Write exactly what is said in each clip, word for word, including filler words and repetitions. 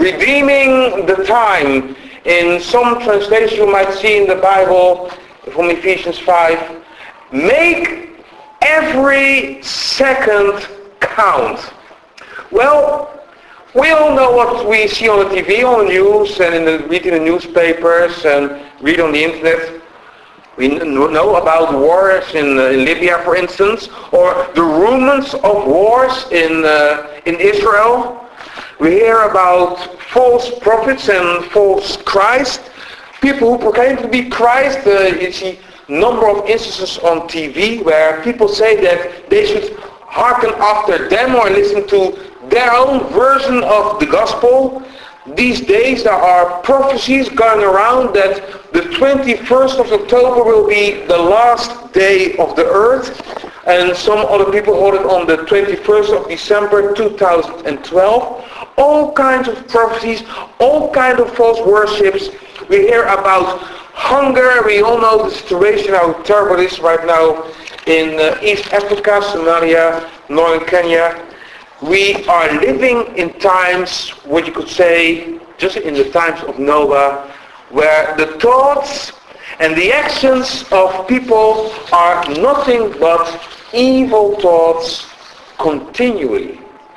redeeming the time. In some translation you might see in the Bible from Ephesians five, make every second count. Well, we all know what we see on the T V, on the news, and in the, read in the newspapers and read on the internet. We know about wars in, uh, in Libya, for instance, or the rumors of wars in, uh, in Israel. We hear about false prophets and false Christ. People who proclaim to be Christ. Uh, you see a number of instances on T V where people say that they should hearken after them or listen to their own version of the gospel. These days there are prophecies going around that the twenty-first of October will be the last day of the earth, and some other people hold it on the twenty-first of December two thousand twelve. All kinds of prophecies, all kinds of false worships. We hear about hunger. We all know the situation, how terrible it is right now in uh, East Africa, Somalia, northern Kenya. We are living in times, what you could say, just in the times of Noah, where the thoughts and the actions of people are nothing but evil thoughts continually.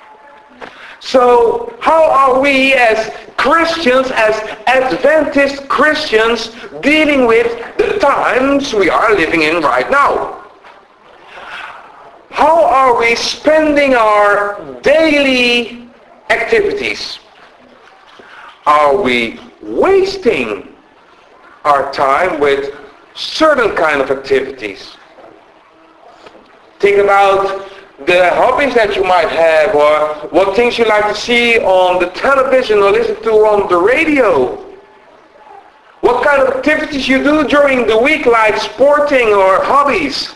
So how are we as Christians, as Adventist Christians, dealing with the times we are living in right now? How are we spending our daily activities? Are we wasting our time with certain kind of activities? Think about the hobbies that you might have, or what things you like to see on the television or listen to on the radio. What kind of activities you do during the week, like sporting or hobbies.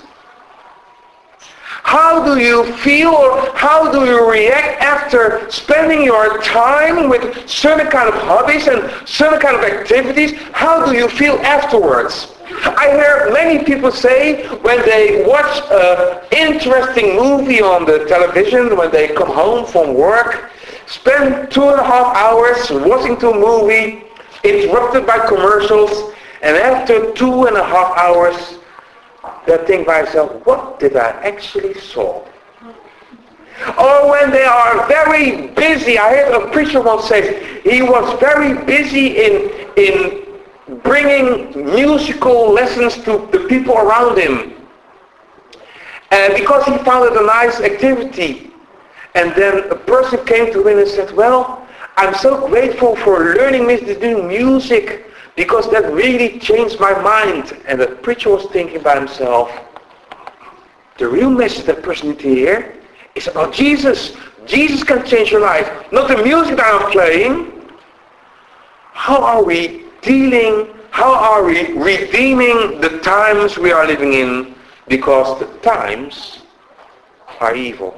How do you feel, or how do you react after spending your time with certain kind of hobbies and certain kind of activities? How do you feel afterwards? I hear many people say when they watch an interesting movie on the television, when they come home from work, spend two and a half hours watching the movie, interrupted by commercials, and after two and a half hours, they think by themselves, what did I actually saw? Or when they are very busy, I heard a preacher once say, he was very busy in, in bringing musical lessons to the people around him. And because he found it a nice activity. And then a person came to him and said, well, I'm so grateful for learning this new music, because that really changed my mind. And the preacher was thinking by himself, the real message that person needs to hear is about Jesus. Jesus can change your life, not the music that I'm playing. How are we dealing, how are we redeeming the times we are living in? Because the times are evil.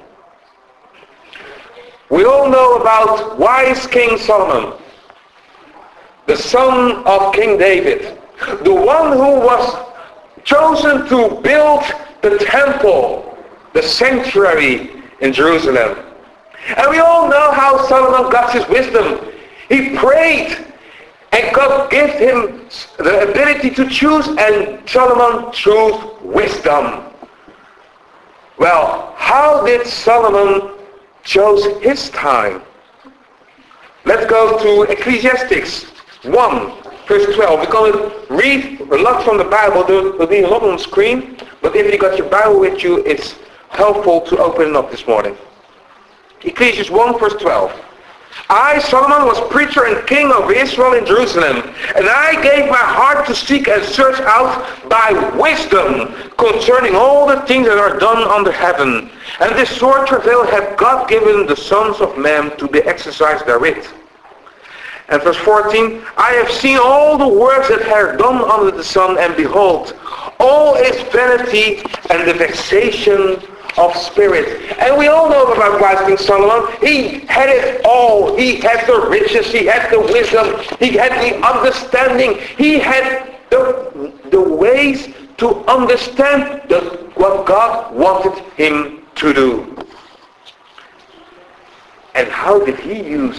We all know about wise King Solomon, the son of King David, the one who was chosen to build the temple, the sanctuary in Jerusalem. And we all know how Solomon got his wisdom. He prayed, and God gave him the ability to choose, and Solomon chose wisdom. Well, how did Solomon choose his time? Let's go to Ecclesiastes one, verse twelve. We're going to read a lot from the Bible. There will be a lot on the screen, but if you got your Bible with you, it's helpful to open it up this morning. Ecclesiastes one, verse twelve. I, Solomon, was preacher and king of Israel in Jerusalem, and I gave my heart to seek and search out by wisdom concerning all the things that are done under heaven. And this sore travail hath God given the sons of men to be exercised therewith. And verse fourteen, I have seen all the works that are done under the sun, and behold, all is vanity and the vexation of spirit. And we all know about wise King Solomon. He had it all. He had the riches, he had the wisdom, he had the understanding, he had the, the ways to understand the, what God wanted him to do. And how did he use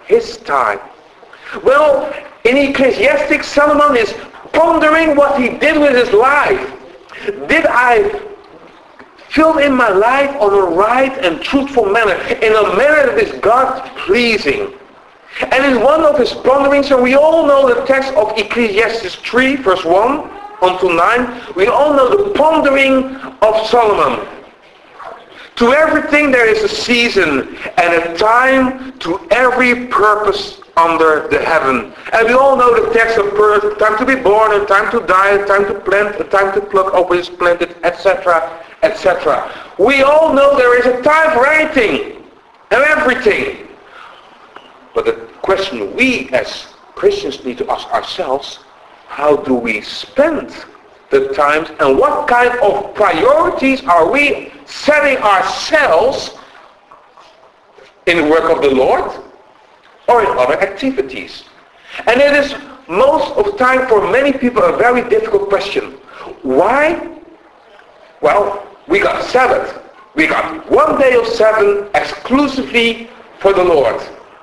his time? Well, in Ecclesiastes, Solomon is pondering what he did with his life. Did I fill in my life on a right and truthful manner, in a manner that is God-pleasing? And in one of his ponderings, and we all know the text of Ecclesiastes three, verse one until nine, we all know the pondering of Solomon. To everything there is a season and a time to every purpose under the heaven. And we all know the text of birth, time to be born, a time to die, a time to plant, a time to pluck up what is planted, et cetera, et cetera. We all know there is a time for anything and everything. But the question we as Christians need to ask ourselves, how do we spend the times and what kind of priorities are we setting ourselves in the work of the Lord or in other activities? And it is most of the time for many people a very difficult question. Why? Well, we got Sabbath. We got one day of seven exclusively for the Lord.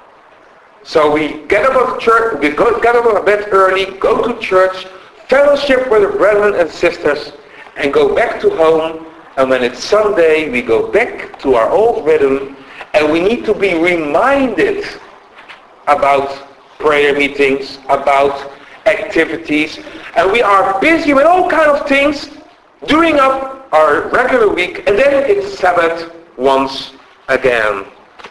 So we get up of church, we go, get up of bed early, go to church, fellowship with the brethren and sisters, and go back to home. And when it's Sunday, we go back to our old rhythm, and we need to be reminded about prayer meetings, about activities, and we are busy with all kinds of things during up our regular week, and then it's Sabbath once again.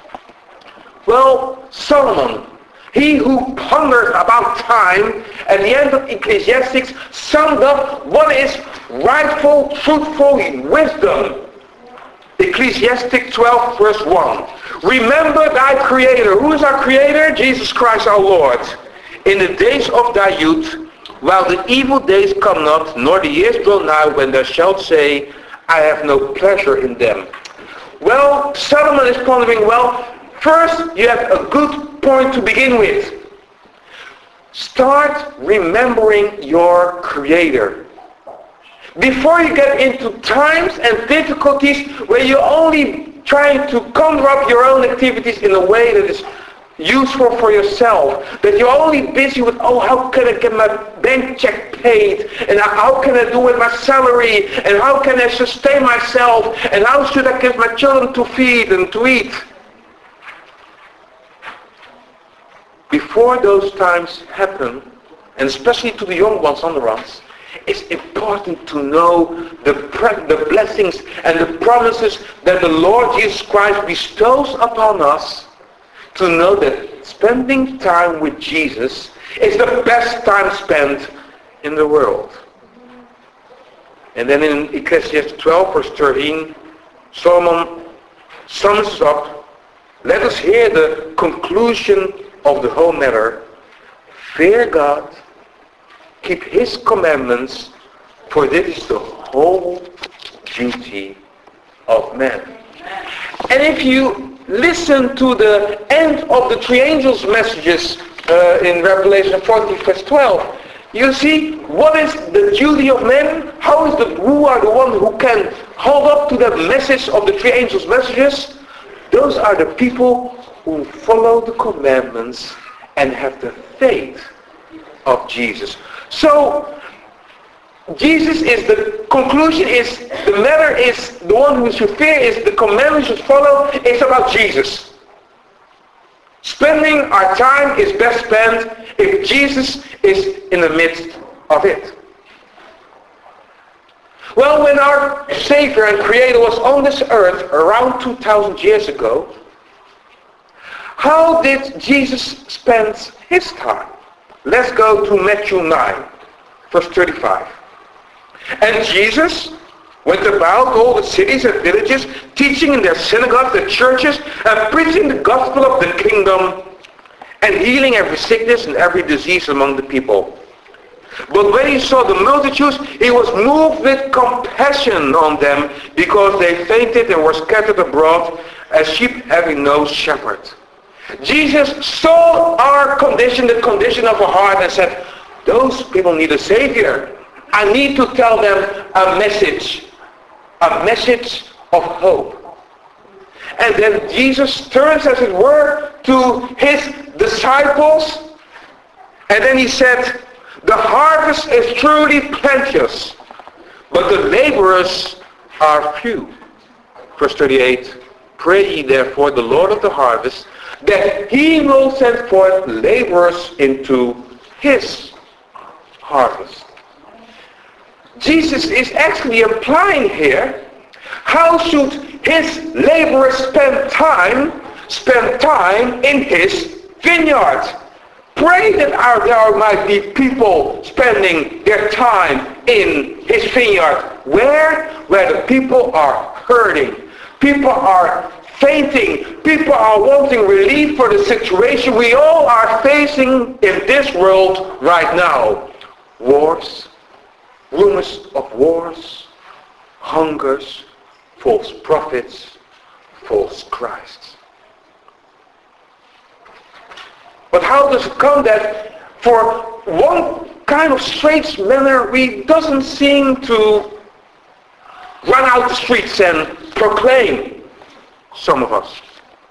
Well, Solomon, he who pondered about time, at the end of Ecclesiastes, summed up what is rightful, truthful wisdom. Ecclesiastes twelve, verse one. Remember thy Creator. Who is our Creator? Jesus Christ our Lord. In the days of thy youth, while the evil days come not, nor the years draw nigh, when thou shalt say, I have no pleasure in them. Well, Solomon is pondering, well, first you have a good point to begin with. Start remembering your Creator. Before you get into times and difficulties where you're only trying to conjure up your own activities in a way that is useful for yourself, that you're only busy with, oh, how can I get my bank check paid, and how can I do with my salary, and how can I sustain myself, and how should I give my children to feed and to eat. Before those times happen, and especially to the young ones on the runs, it's important to know the, pre- the blessings and the promises that the Lord Jesus Christ bestows upon us, to know that spending time with Jesus is the best time spent in the world. And then in Ecclesiastes twelve, verse thirteen, Solomon sums up, let us hear the conclusion of the whole matter. Fear God, keep his commandments, for this is the whole duty of man. And if you listen to the end of the three angels' messages uh, in Revelation fourteen, verse twelve, you see what is the duty of man? How is the who are the one who can hold up to the message of the three angels' messages? Those are the people who follow the commandments and have the faith of Jesus. So Jesus is the conclusion, is the matter is the one who should fear, is the commandments should follow. It's about Jesus. Spending our time is best spent if Jesus is in the midst of it. Well, when our Savior and Creator was on this earth around two thousand years ago, how did Jesus spend his time? Let's go to Matthew nine, verse thirty-five. And Jesus went about all the cities and villages, teaching in their synagogues, the churches, and preaching the gospel of the kingdom, and healing every sickness and every disease among the people. But when he saw the multitudes, he was moved with compassion on them, because they fainted and were scattered abroad as sheep having no shepherd. Jesus saw our condition, the condition of our heart, and said, those people need a Savior. I need to tell them a message, a message of hope. And then Jesus turns, as it were, to his disciples, and then he said, the harvest is truly plenteous, but the laborers are few. Verse thirty-eight, pray ye therefore the Lord of the harvest, that he will send forth laborers into his harvest. Jesus is actually implying here, how should his laborers spend time, spend time in his vineyard? Pray that our, there might be people spending their time in his vineyard. Where? Where the people are hurting. People are fainting. People are wanting relief for the situation we all are facing in this world right now. Wars, rumors of wars, hungers, false prophets, false Christs. But how does it come that for one kind of strange manner we doesn't seem to run out the streets and proclaim, some of us?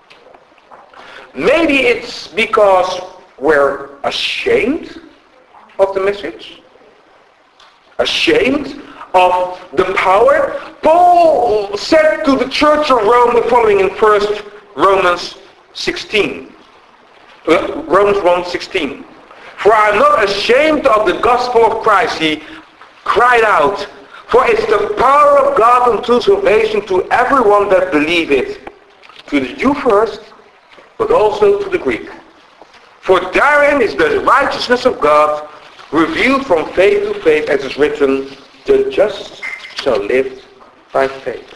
Maybe it's because we're ashamed of the message, ashamed of the power. Paul said to the church of Rome the following in First Romans sixteen. Romans one sixteen. For I am not ashamed of the gospel of Christ, he cried out, for it's the power of God unto salvation to everyone that believe it, to the Jew first, but also to the Greek. For therein is the righteousness of God revealed from faith to faith, as is written, the just shall live by faith.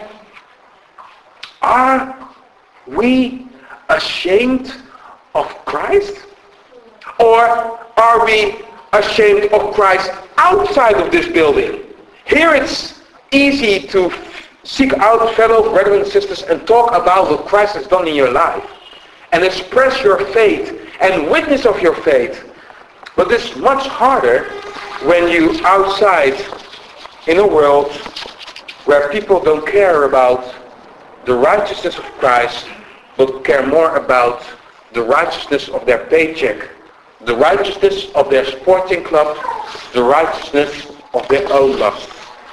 Are we ashamed of Christ? Or are we ashamed of Christ outside of this building? Here it's easy to seek out fellow brethren and sisters and talk about what Christ has done in your life and express your faith and witness of your faith. But it's much harder when you're outside in a world where people don't care about the righteousness of Christ, but care more about the righteousness of their paycheck, the righteousness of their sporting club, the righteousness of their own lust.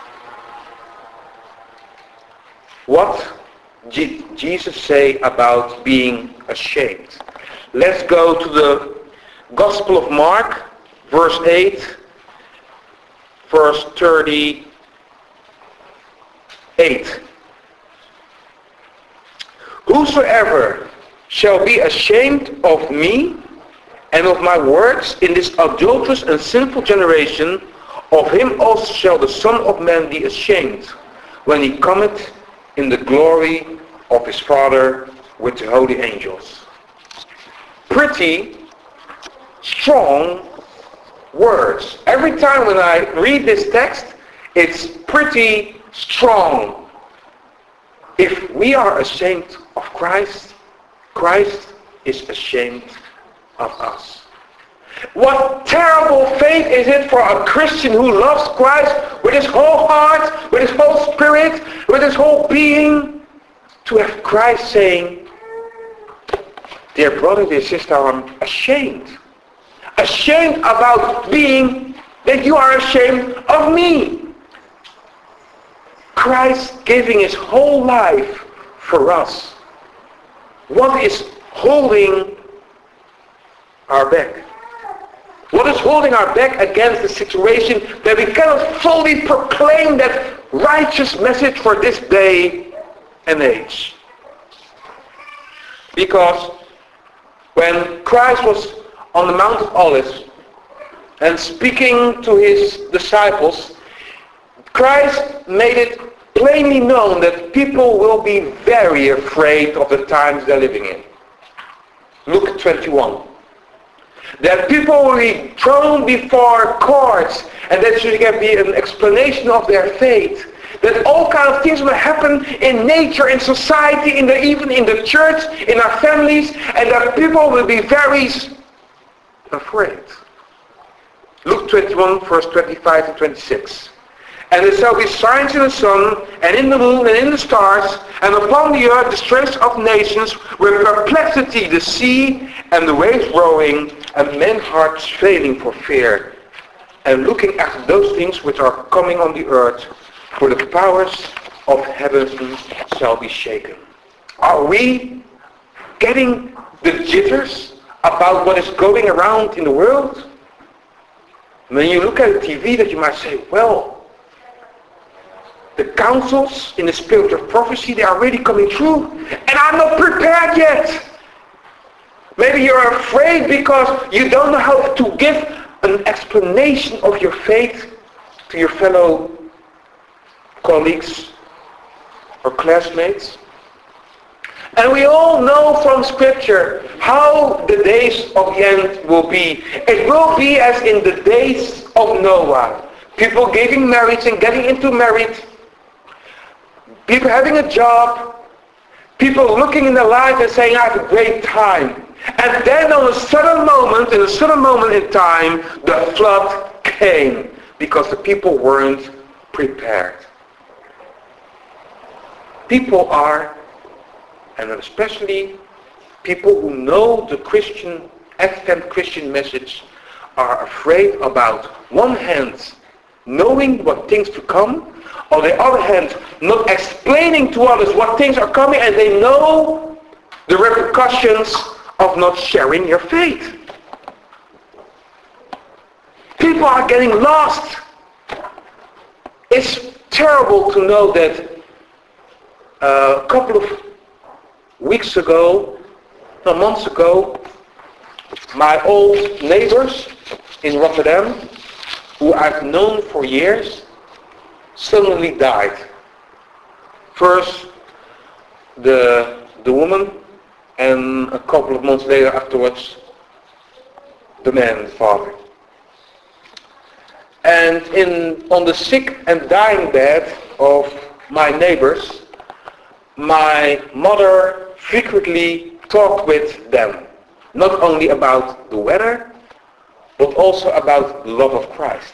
What did Jesus say about being ashamed? Let's go to the Gospel of Mark, verse eight, verse thirty-eight. Whosoever shall be ashamed of me and of my words in this adulterous and sinful generation, of him also shall the Son of Man be ashamed, when he cometh in the glory of his Father with the holy angels. Pretty strong words. Every time when I read this text, it's pretty strong. If we are ashamed of Christ, Christ is ashamed of us. What terrible fate is it for a Christian who loves Christ with his whole heart, with his whole spirit, with his whole being, to have Christ saying, dear brother, dear sister, I'm ashamed. Ashamed about being that you are ashamed of me. Christ giving his whole life for us. What is holding our back? What is holding our back against the situation that we cannot fully proclaim that righteous message for this day and age? Because when Christ was on the Mount of Olives and speaking to his disciples, Christ made it plainly known that people will be very afraid of the times they're living in. Luke twenty-one. That people will be thrown before courts, and that should be an explanation of their faith. That all kinds of things will happen in nature, in society, in the, even in the church, in our families, and that people will be very afraid. Luke twenty-one, verse twenty-five and twenty-six. And there shall be signs in the sun, and in the moon, and in the stars, and upon the earth distress of nations, with perplexity the sea, and the waves roaring, and men's hearts failing for fear, and looking after those things which are coming on the earth, for the powers of heaven shall be shaken. Are we getting the jitters about what is going around in the world? When you look at the T V, that you might say, well, the counsels in the spirit of prophecy, they are really coming true, and I'm not prepared yet. Maybe you're afraid because you don't know how to give an explanation of your faith to your fellow colleagues or classmates. And we all know from Scripture how the days of the end will be. It will be as in the days of Noah. People getting married and getting into marriage. People having a job. People looking in their life and saying, I have a great time. And then on a sudden moment, in a sudden moment in time, the flood came because the people weren't prepared. People are, and especially people who know the Christian, Advent Christian message, are afraid about, one hand, knowing what things to come, on the other hand, not explaining to others what things are coming, and they know the repercussions of not sharing your faith. People are getting lost. It's terrible to know that uh, a couple of weeks ago, no, months ago, my old neighbors in Rotterdam, who I've known for years, suddenly died. First, the the woman, and a couple of months later afterwards, the man, the father. And in on the sick and dying bed of my neighbors, my mother frequently talked with them, not only about the weather, but also about the love of Christ.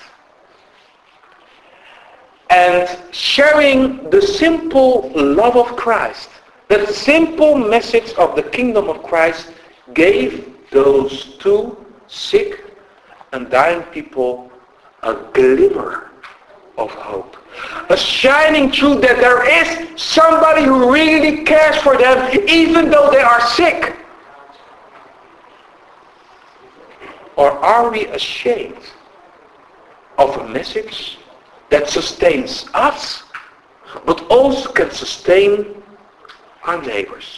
And sharing the simple love of Christ, that simple message of the kingdom of Christ, gave those two sick and dying people a glimmer of hope. A shining truth that there is somebody who really cares for them even though they are sick. Or are we ashamed of a message that sustains us, but also can sustain our neighbors?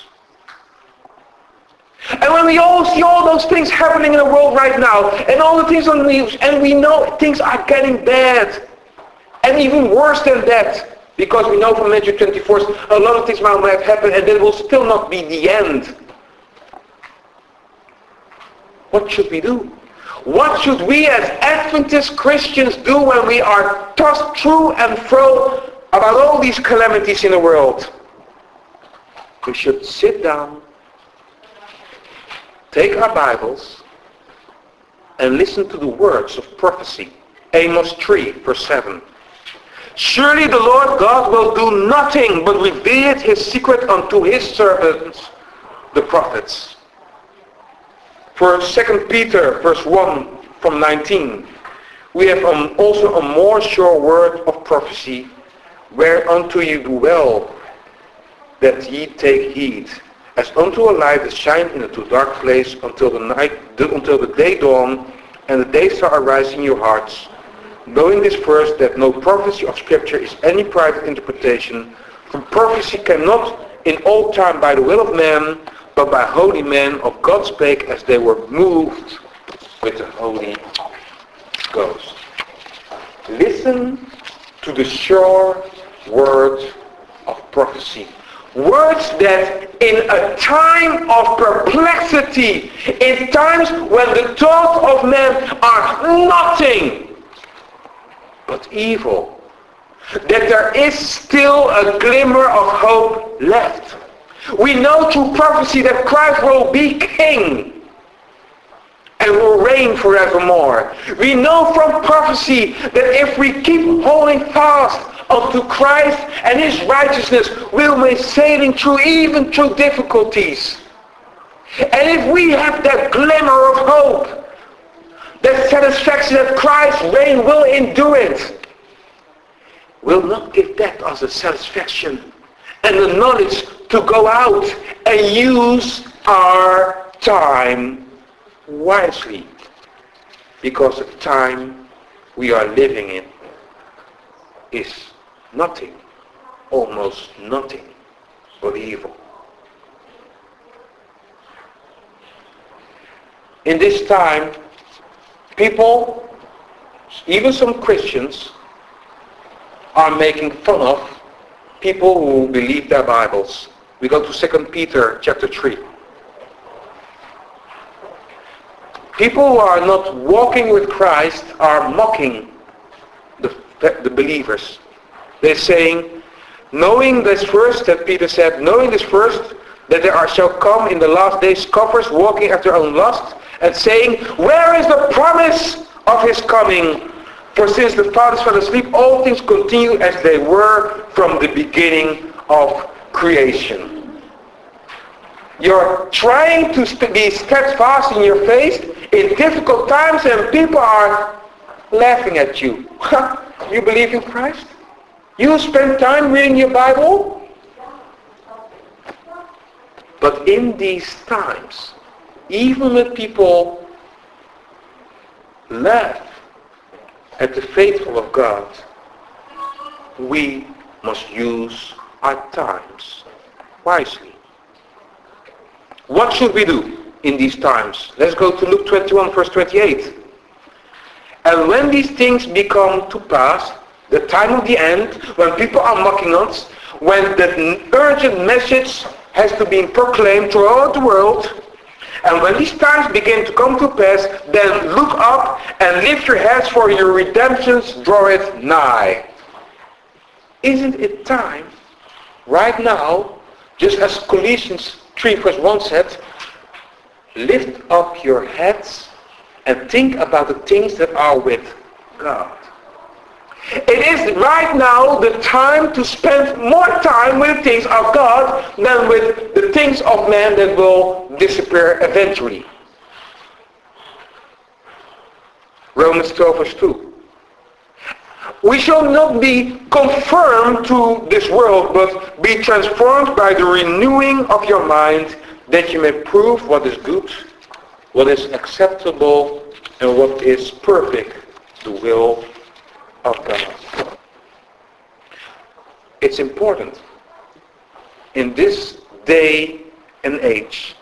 And when we all see all those things happening in the world right now, and all the things on the news, and we know things are getting bad, and even worse than that, because we know from Matthew twenty-four, a lot of things might have happened, and that will still not be the end. What should we do? What should we as Adventist Christians do when we are tossed through and fro about all these calamities in the world? We should sit down, take our Bibles, and listen to the words of prophecy. Amos three, verse seven. Surely the Lord God will do nothing but reveal his secret unto his servants, the prophets. For Second Peter, verse one from nineteen, we have um, also a more sure word of prophecy, whereunto you do well, that ye take heed, as unto a light that shines in a too dark place until the night, until the day dawn, and the day star arise in your hearts, knowing this first, that no prophecy of Scripture is any private interpretation, for prophecy cannot in all time by the will of man, but by holy men of God spake as they were moved with the Holy Ghost. Listen to the sure word of prophecy. Words that in a time of perplexity, in times when the thoughts of men are nothing but evil, that there is still a glimmer of hope left. We know through prophecy that Christ will be king and will will reign forevermore. We know from prophecy that if we keep holding fast unto Christ and his righteousness, we'll be sailing through even through difficulties. And if we have that glimmer of hope, that satisfaction that Christ's reign will endure it, will not give that as a satisfaction and the knowledge to go out and use our time wisely, because the time we are living in is nothing, almost nothing but evil. In this time, people, even some Christians, are making fun of people who believe their Bibles. We go to Second Peter chapter three. People who are not walking with Christ are mocking the, the believers. They're saying, knowing this first, that Peter said, knowing this first, that there are shall come in the last days scoffers walking after their own lust, and saying, where is the promise of his coming? For since the fathers fell asleep, all things continue as they were from the beginning of creation. You're trying to st- be steadfast in your faith in difficult times, and people are laughing at you. You believe in Christ? You spend time reading your Bible? But in these times, even when people laugh at the faithful of God, we must use our times wisely. What should we do in these times? Let's go to Luke twenty-one, verse twenty-eight. And when these things become to pass, the time of the end, when people are mocking us, when the urgent message has to be proclaimed throughout the world, and when these times begin to come to pass, then look up and lift your heads, for your redemptions draweth nigh. Isn't it time, right now, just as Colossians three verse one said, lift up your heads and think about the things that are with God. It is right now the time to spend more time with the things of God than with the things of man that will disappear eventually. Romans twelve verse two. We shall not be conformed to this world, but be transformed by the renewing of your mind, that you may prove what is good, what is acceptable, and what is perfect, the will of God. It's important in this day and age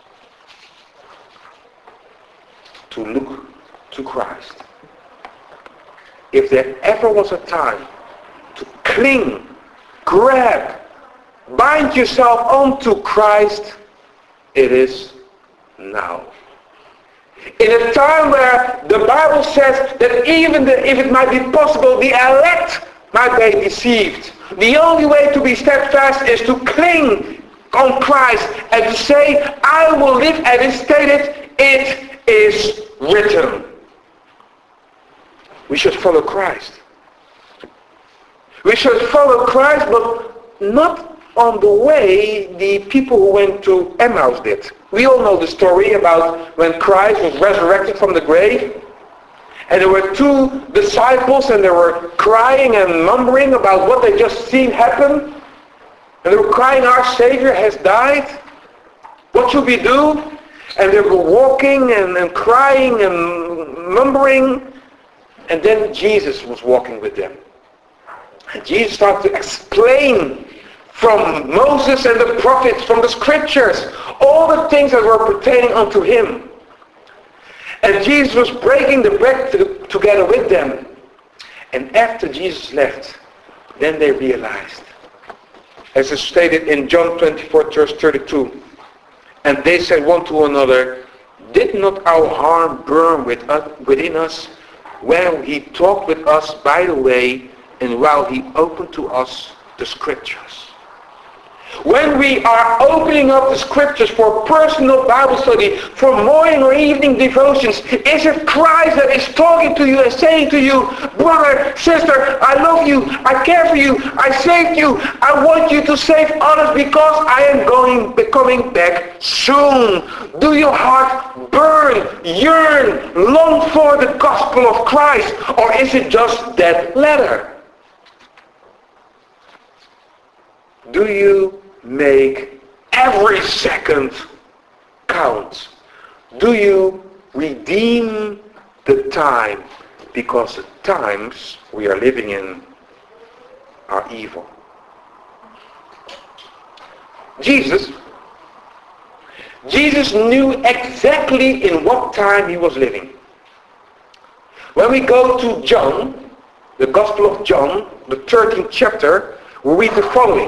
to look to Christ. If there ever was a time to cling, grab, bind yourself onto Christ, it is now. In a time where the Bible says that even the, if it might be possible, the elect might be deceived. The only way to be steadfast is to cling on Christ and to say, I will live as it stated, it is written. We should follow Christ. We should follow Christ, but not on the way the people who went to Emmaus did. We all know the story about when Christ was resurrected from the grave, and there were two disciples, and they were crying and mumbling about what they just seen happen, and they were crying, our Savior has died. What should we do? And they were walking and, and crying and mumbling, and then Jesus was walking with them. And Jesus started to explain from Moses and the prophets, from the scriptures, all the things that were pertaining unto him. And Jesus was breaking the bread to, together with them. And after Jesus left, then they realized, as is stated in John twenty-four, verse thirty-two, and they said one to another, did not our heart burn with us, within us when he talked with us by the way, and while he opened to us the scriptures? When we are opening up the scriptures for personal Bible study, for morning or evening devotions, is it Christ that is talking to you and saying to you, brother, sister, I love you, I care for you, I saved you, I want you to save others because I am going, coming back soon. Do your heart burn, yearn, long for the gospel of Christ, or is it just that letter? Do you make every second count? Do you redeem the time? Because the times we are living in are evil. Jesus, Jesus knew exactly in what time he was living. When we go to John, the Gospel of John, the thirteenth chapter, we read the following.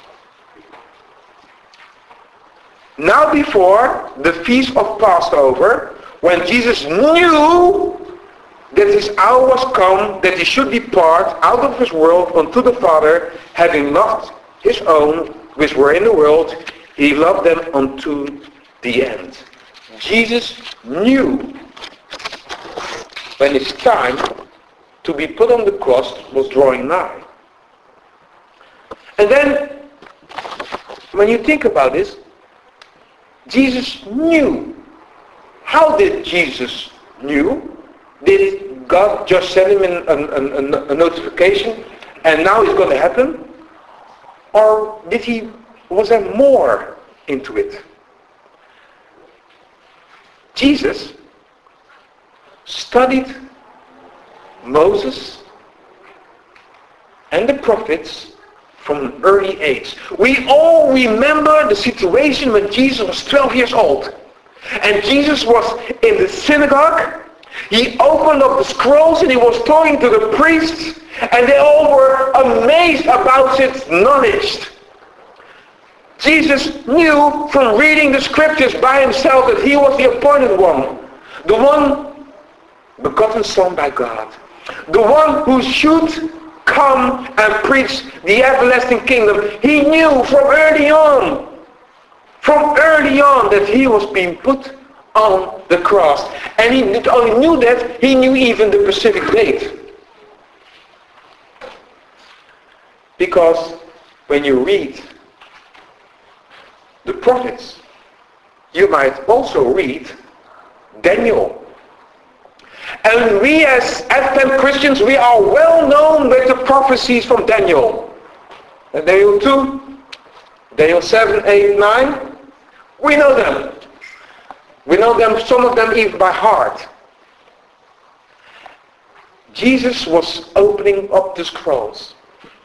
Now before the feast of Passover, when Jesus knew that his hour was come, that he should depart out of this world unto the Father, having loved his own which were in the world, he loved them unto the end. Jesus knew when his time to be put on the cross was drawing nigh. And then, when you think about this, Jesus knew. How did Jesus knew? Did God just send him in a, a, a notification and now it's going to happen? Or did he, was there more into it? Jesus studied Moses and the prophets from an early age. We all remember the situation when Jesus was twelve years old. And Jesus was in the synagogue. He opened up the scrolls and he was talking to the priests. And they all were amazed about his knowledge. Jesus knew from reading the scriptures by himself that he was the appointed one. The one begotten Son by God. The one who should come and preach the everlasting kingdom. He knew from early on, from early on that he was being put on the cross. And he not only knew that, he knew even the specific date. Because when you read the prophets, you might also read Daniel. And we as Advent Christians, we are well known with the prophecies from Daniel. And Daniel two, Daniel seven, eight, nine. We know them. We know them, some of them even by heart. Jesus was opening up the scrolls.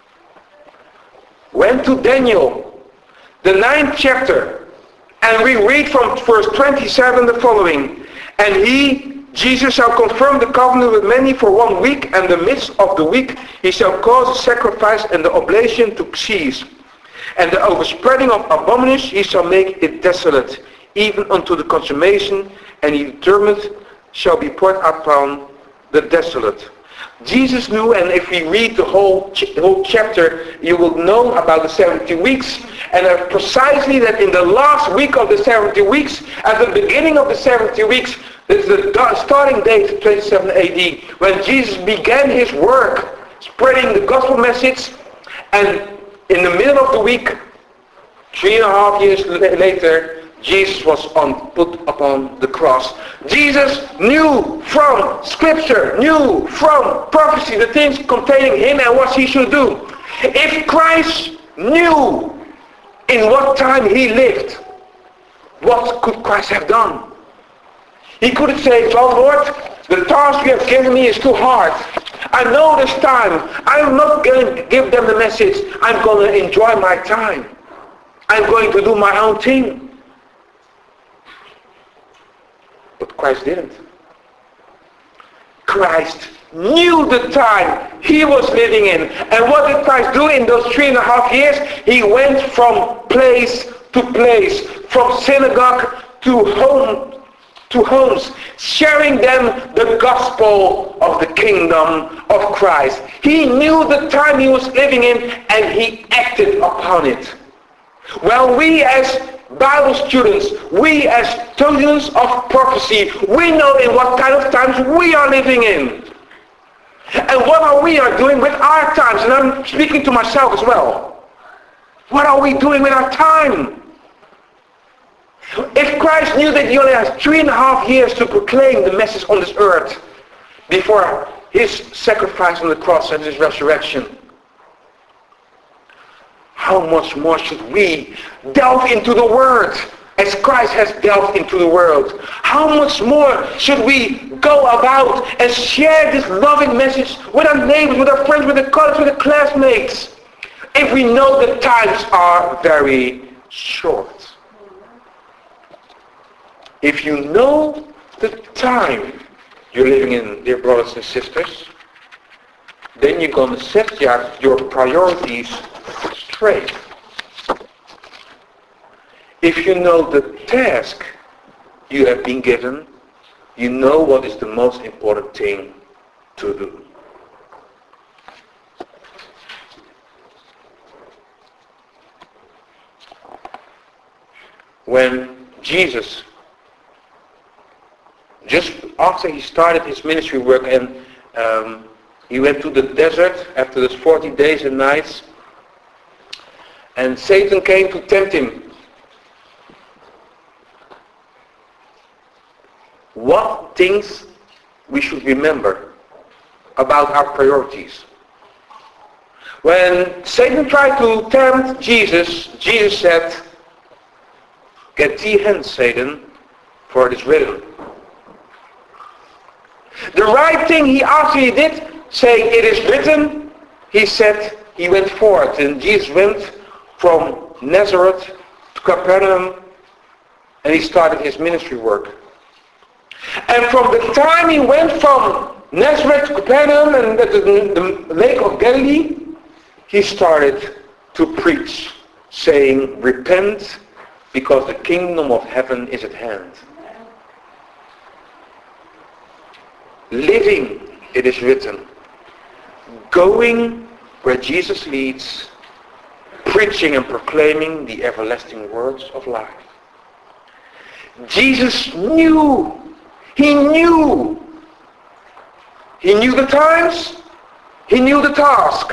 Went to Daniel, the ninth chapter, and we read from verse twenty-seven the following. And he, Jesus, shall confirm the covenant with many for one week, and in the midst of the week he shall cause the sacrifice and the oblation to cease. And the overspreading of abominations he shall make it desolate, even unto the consummation, and he determined shall be poured upon the desolate. Jesus knew, and if we read the whole, ch- whole chapter, you will know about the seventy weeks, and uh, precisely that in the last week of the seventy weeks, at the beginning of the seventy weeks, this is the starting date, twenty-seven A D, when Jesus began his work, spreading the gospel message, and in the middle of the week, three and a half years later, Jesus was on, put upon the cross. Jesus knew from Scripture, knew from prophecy the things containing him and what he should do. If Christ knew in what time he lived, what could Christ have done? He could have said, well, Lord, the task you have given me is too hard. I know this time. I'm not going to give them the message. I'm going to enjoy my time. I'm going to do my own thing. But Christ didn't. Christ knew the time he was living in. And what did Christ do in those three and a half years? He went from place to place, from synagogue to home, to homes, sharing them the gospel of the kingdom of Christ. He knew the time he was living in, and he acted upon it. Well, we as Bible students, we as students of prophecy, we know in what kind of times we are living in. And what are we are doing with our times? And I'm speaking to myself as well. What are we doing with our time? If Christ knew that he only has three and a half years to proclaim the message on this earth before his sacrifice on the cross and his resurrection, how much more should we delve into the Word as Christ has delved into the world? How much more should we go about and share this loving message with our neighbors, with our friends, with the colleagues, with the classmates, if we know the times are very short? If you know the time you're living in, dear brothers and sisters, then you're going to set your, your priorities straight. If you know the task you have been given, you know what is the most important thing to do. When Jesus, just after he started his ministry work and um, he went to the desert after those forty days and nights, and Satan came to tempt him. What things we should remember about our priorities? When Satan tried to tempt Jesus, Jesus said, "Get thee hence, Satan, for it is written." The right thing he actually did, saying, "It is written," he said, he went forth. And Jesus went from Nazareth to Capernaum, and he started his ministry work. And from the time he went from Nazareth to Capernaum and the, the lake of Galilee, he started to preach, saying, "Repent, because the kingdom of heaven is at hand." Living, it is written. Going where Jesus leads, preaching and proclaiming the everlasting words of life. Jesus knew, he knew, he knew the times, he knew the task.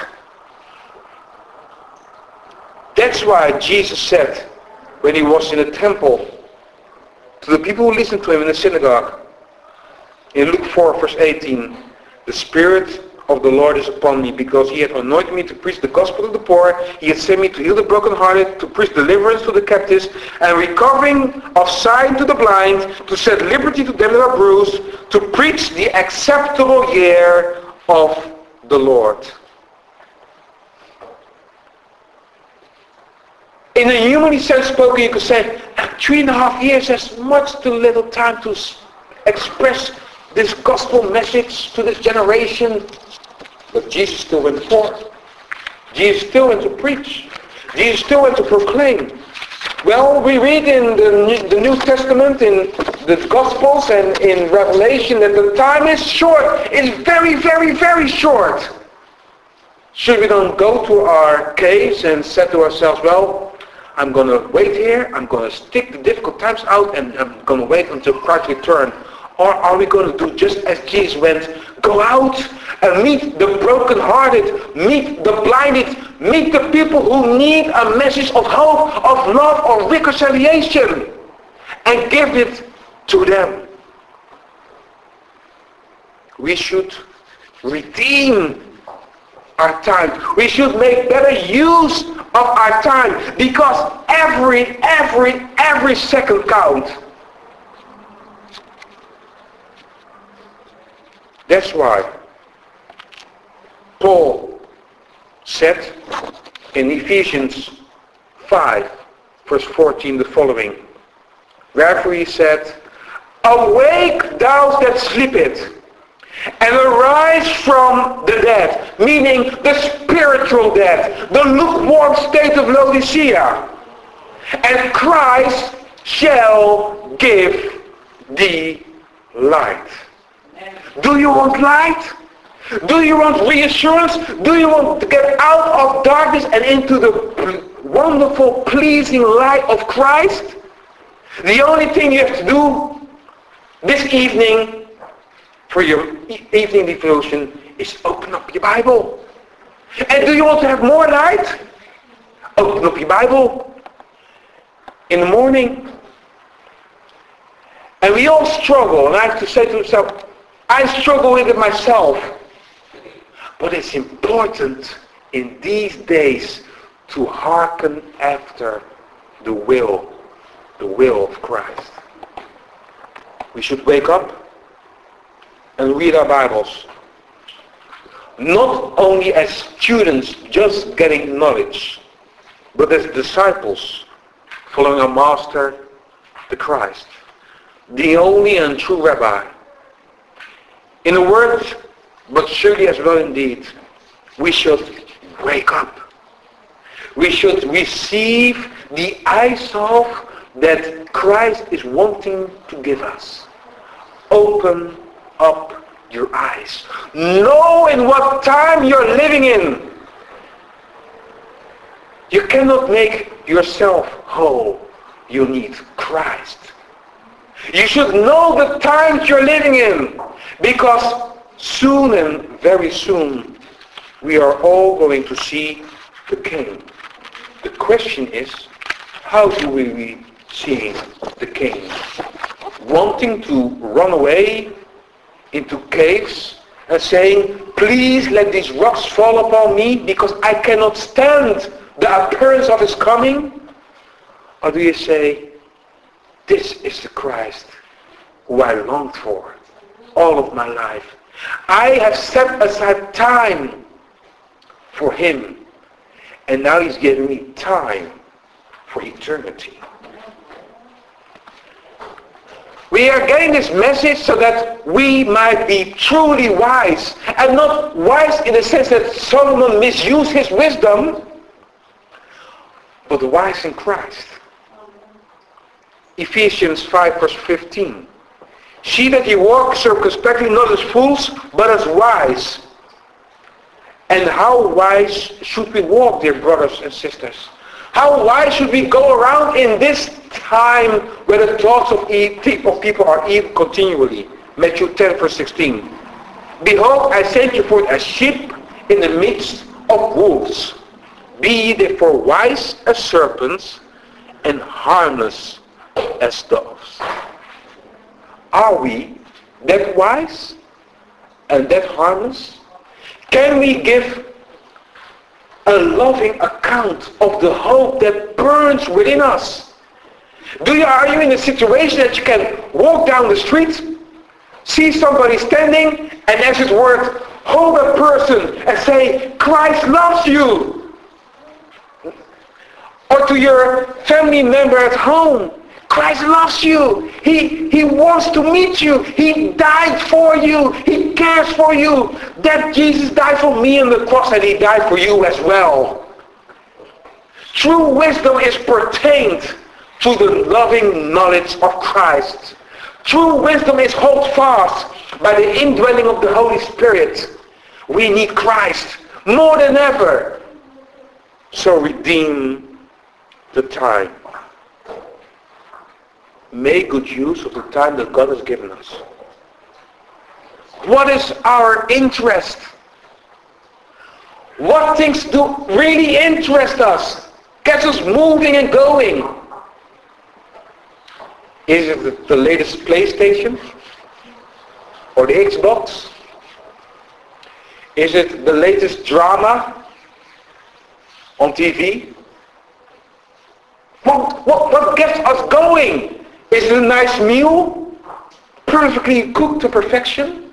That's why Jesus said, when he was in the temple, to the people who listened to him in the synagogue, in Luke four verse eighteen, "The Spirit of the Lord is upon me, because he hath anointed me to preach the gospel to the poor. He hath sent me to heal the brokenhearted, to preach deliverance to the captives, and recovering of sight to the blind, to set liberty to them that are bruised, to preach the acceptable year of the Lord." In a humanly sense spoken, you could say, three and a half years is much too little time to express this gospel message to this generation. But Jesus still went forth. Jesus still went to preach. Jesus still went to proclaim. Well, we read in the, the New Testament, in the Gospels and in Revelation, that the time is short. It's very, very, very short. Should we don't go to our caves and say to ourselves, well, I'm going to wait here, I'm going to stick the difficult times out, and I'm going to wait until Christ returns? Or are we going to do just as Jesus went, go out and meet the brokenhearted, meet the blinded, meet the people who need a message of hope, of love, of reconciliation, and give it to them? We should redeem our time. We should make better use of our time, because every, every, every second counts. That's why Paul said in Ephesians five, verse fourteen, the following. Wherefore he said, "Awake thou that sleepest, and arise from the dead," meaning the spiritual death, the lukewarm state of Laodicea, "and Christ shall give thee light." Do you want light? Do you want reassurance? Do you want to get out of darkness and into the wonderful, pleasing light of Christ, the only thing you have to do this evening for your e- evening devotion is open up your Bible. And do you want to have more light? Open up your Bible in the morning. And we all struggle, and I have to say to myself, I struggle with it myself. But it's important in these days to hearken after the will, the will of Christ. We should wake up and read our Bibles. Not only as students just getting knowledge, but as disciples following our Master, the Christ, the only and true Rabbi. In a word, but surely as well indeed, we should wake up. We should receive the eyes-off that Christ is wanting to give us. Open up your eyes. Know in what time you're living in. You cannot make yourself whole. You need Christ. You should know the times you're living in, because soon and very soon we are all going to see the King. The question is, how do we be seeing the King? Wanting to run away into caves and saying, please let these rocks fall upon me because I cannot stand the appearance of his coming? Or do you say, this is the Christ who I longed for all of my life. I have set aside time for him, and now he's giving me time for eternity. We are getting this message so that we might be truly wise, and not wise in the sense that Solomon misused his wisdom, but wise in Christ. Ephesians five verse fifteen. See that ye walk circumspectly, not as fools, but as wise. And how wise should we walk, dear brothers and sisters? How wise should we go around in this time where the thoughts of, e- of people are evil continually? Matthew ten verse sixteen. Behold, I send you forth as sheep in the midst of wolves. Be ye therefore wise as serpents and harmless as doves. Are we that wise and that harmless? Can we give a loving account of the hope that burns within us? Do you, are you in a situation that you can walk down the street, see somebody standing, and as it were, hold a person and say, Christ loves you? Or to your family member at home, Christ loves you. He, he wants to meet you. He died for you. He cares for you. That Jesus died for me on the cross, and he died for you as well. True wisdom is pertained to the loving knowledge of Christ. True wisdom is held fast by the indwelling of the Holy Spirit. We need Christ more than ever. So redeem the time. Make good use of the time that God has given us. What is our interest? What things do really interest us? Gets us moving and going? Is it the, the latest PlayStation? Or the Xbox? Is it the latest drama on T V? What, what, what gets us going? Is it a nice meal? Perfectly cooked to perfection?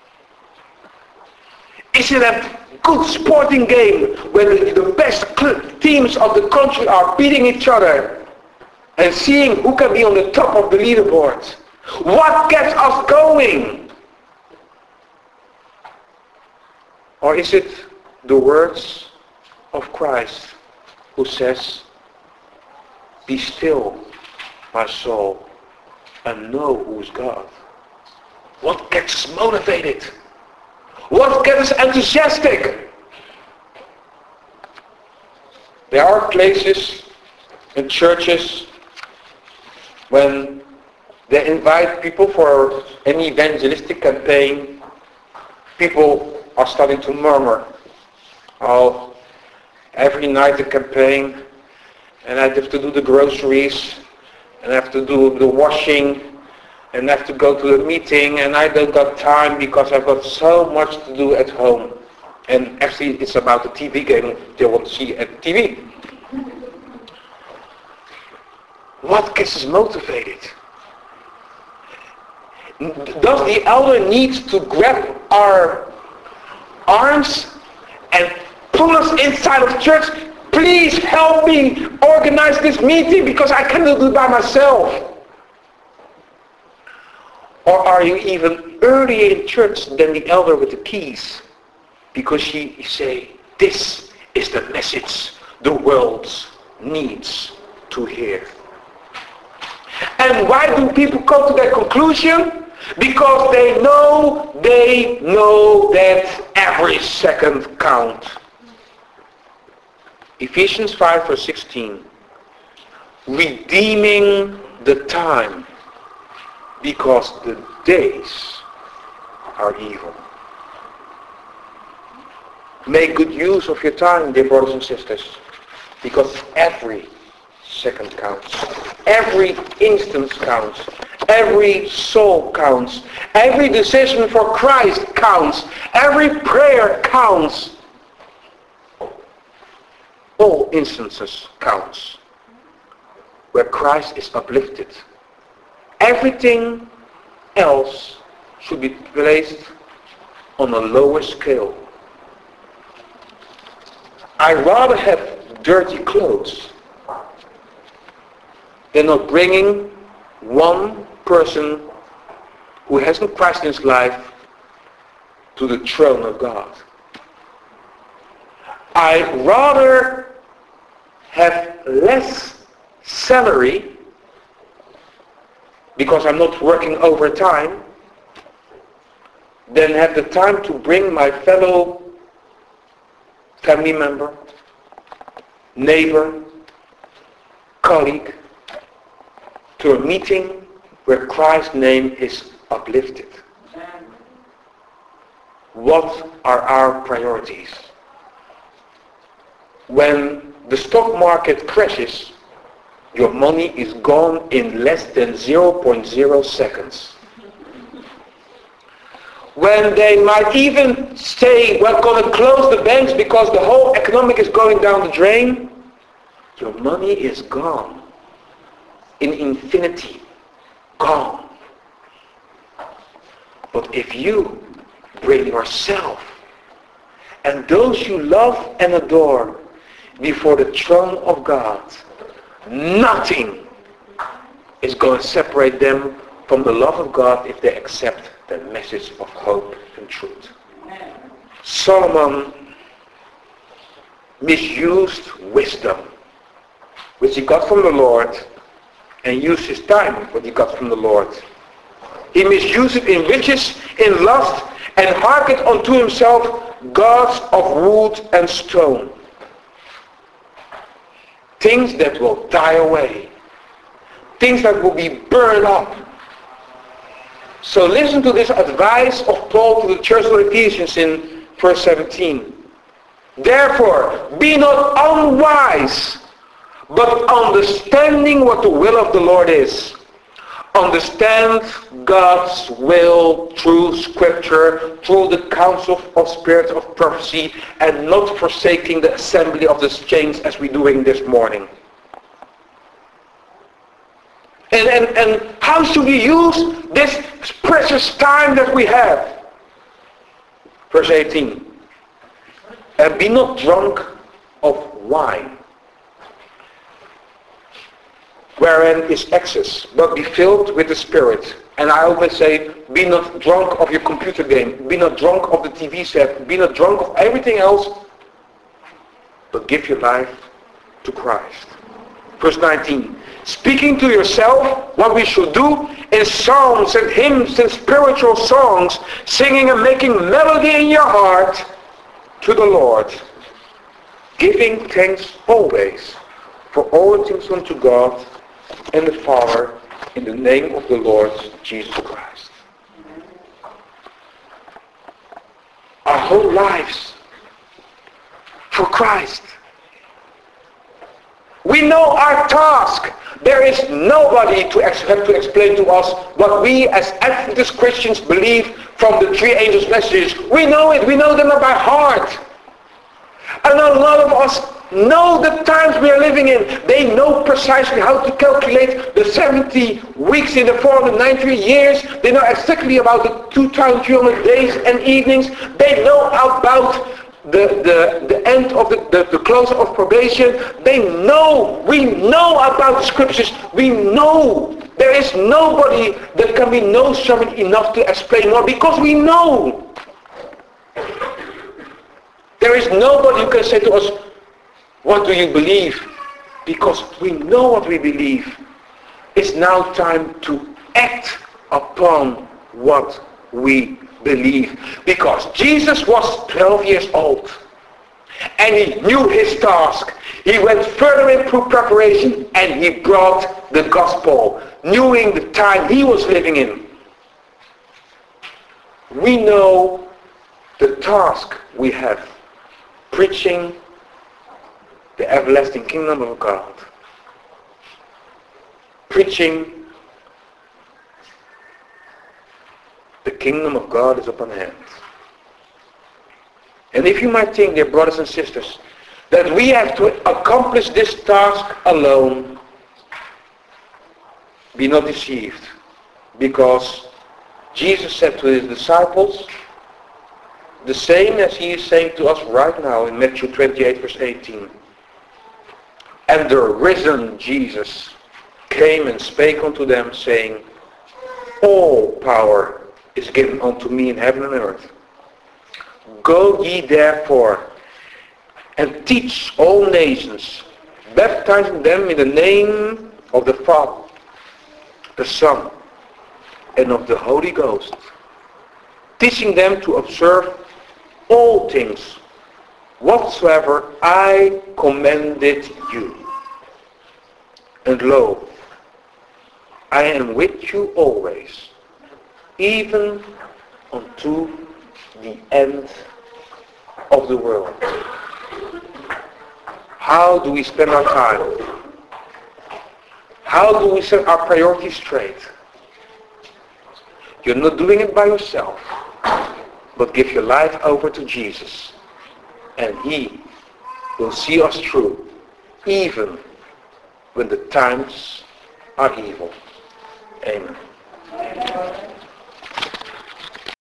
Is it a good sporting game where the, the best teams of the country are beating each other and seeing who can be on the top of the leaderboard? What gets us going? Or is it the words of Christ who says, be still, my soul, and know who is God? What gets us motivated? What gets us enthusiastic? There are places in churches when they invite people for an evangelistic campaign, people are starting to murmur. Oh, every night a campaign, and I have to do the groceries, and I have to do the washing, and I have to go to the meeting, and I don't got time because I've got so much to do at home. And actually it's about the T V game they want to see at T V. What gets us motivated? Does the elder need to grab our arms and pull us inside of church? Please help me organize this meeting because I cannot do it by myself. Or are you even earlier in church than the elder with the keys? Because she say, this is the message the world needs to hear. And why do people come to that conclusion? Because they know, they know that every second counts. Ephesians five verse sixteen. Redeeming the time, because the days are evil. Make good use of your time, dear brothers and sisters, because every second counts. Every instance counts. Every soul counts. Every decision for Christ counts. Every prayer counts. All instances counts where Christ is uplifted. Everything else should be placed on a lower scale. I'd rather have dirty clothes than not bringing one person who hasn't Christ in his life to the throne of God. I'd rather have less salary because I'm not working overtime than have the time to bring my fellow family member, neighbor, colleague to a meeting where Christ's name is uplifted. What are our priorities? When the stock market crashes, your money is gone in less than zero point zero seconds. When they might even say, we're going to close the banks because the whole economic is going down the drain, your money is gone. In infinity. Gone. But if you bring yourself and those you love and adore before the throne of God, nothing is going to separate them from the love of God if they accept the message of hope and truth. Solomon misused wisdom, which he got from the Lord, and used his time, what he got from the Lord. He misused it in riches, in lust, and hearkened unto himself gods of wood and stone. Things that will die away. Things that will be burned up. So listen to this advice of Paul to the church of Ephesians in verse seventeen. Therefore, be not unwise, but understanding what the will of the Lord is. Understand God's will through Scripture, through the counsel of spirits of prophecy, and not forsaking the assembly of the saints as we're doing this morning. And, and, and how should we use this precious time that we have? Verse eighteen. And be not drunk of wine, wherein is excess, but be filled with the Spirit. And I always say, be not drunk of your computer game, be not drunk of the T V set, be not drunk of everything else, but give your life to Christ. Verse nineteen. Speaking to yourself what we should do in psalms and hymns and spiritual songs, singing and making melody in your heart to the Lord, giving thanks always for all things unto God and the Father in the name of the Lord Jesus Christ. Our whole lives for Christ. We know our task. There is nobody to ex- have to explain to us what we as Adventist Christians believe from the three angels' messages. We know it. We know them by heart. And a lot of us know the times we are living in. They know precisely how to calculate the seventy weeks in the four hundred ninety years. They know exactly about the two thousand three hundred days and evenings. They know about the, the, the end of the, the, the close of probation. They know, we know about the scriptures. We know there is nobody that can be know something enough to explain more, because we know. There is nobody who can say to us, what do you believe? Because we know what we believe. It's now time to act upon what we believe. Because Jesus was twelve years old. And he knew his task. He went further in through preparation, and he brought the gospel, knowing the time he was living in. We know the task we have. Preaching the everlasting kingdom of God. Preaching the kingdom of God is upon hand. And if you might think, dear brothers and sisters, that we have to accomplish this task alone, be not deceived. Because Jesus said to his disciples, the same as he is saying to us right now in Matthew twenty-eight verse eighteen. And the risen Jesus came and spake unto them, saying, all power is given unto me in heaven and earth. Go ye therefore and teach all nations, baptizing them in the name of the Father, the Son, and of the Holy Ghost, teaching them to observe all things whatsoever I commanded you. And lo, I am with you always, even unto the end of the world. How do we spend our time? How do we set our priorities straight? You're not doing it by yourself, but give your life over to Jesus, and he will see us through, even when the times are evil. Amen.